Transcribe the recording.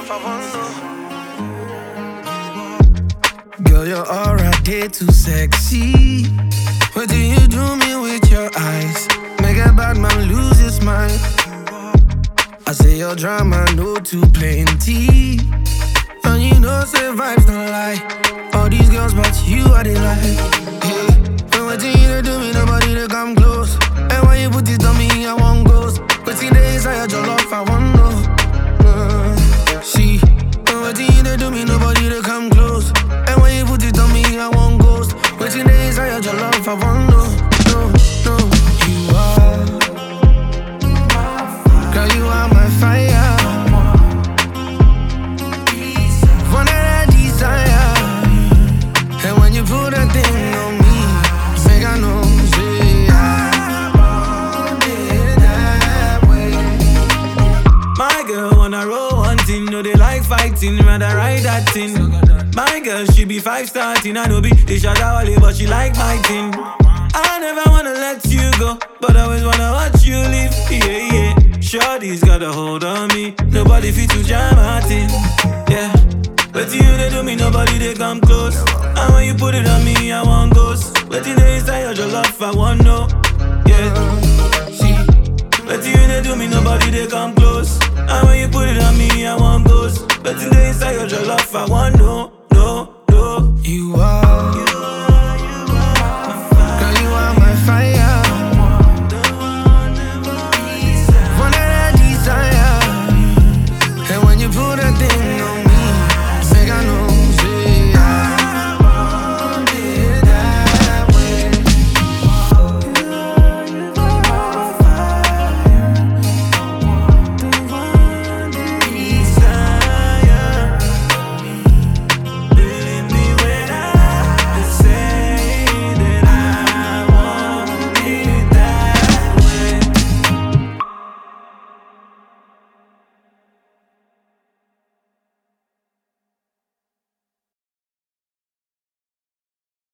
love, I wonder. Girl, your aura, they too sexy. What do you do me with your eyes? Make a bad man lose his mind. I say your drama, no too plenty. And you know, say vibes don't lie. All these girls, but you are the light. Hey. And what do you do me, nobody to come close. And when you put it on me, I want ghost. But see the inside your love, I want no. See, and what do you do me, nobody to come close. And when you put it on me, I want ghost. But see the inside your love, I want no. You are, girl, you are my fire. And when you put that thing on me, make I know, say I want it that way. My girl wanna roll one thing, no they like fighting, rather ride that thing. My girl, she be 5-star thing, I know be the shot only, but she like my thing. I never wanna let you go, but I always wanna watch you leave, yeah. Shorty's got a hold on me, nobody fit to jam my thing, yeah. But you they do me, nobody they come close. And when you put it on me, I want ghost. But you they inside your love, I want no, yeah. See, but you they do me, nobody they come close. And when you put it on me, I want ghost. But you they inside your love, I want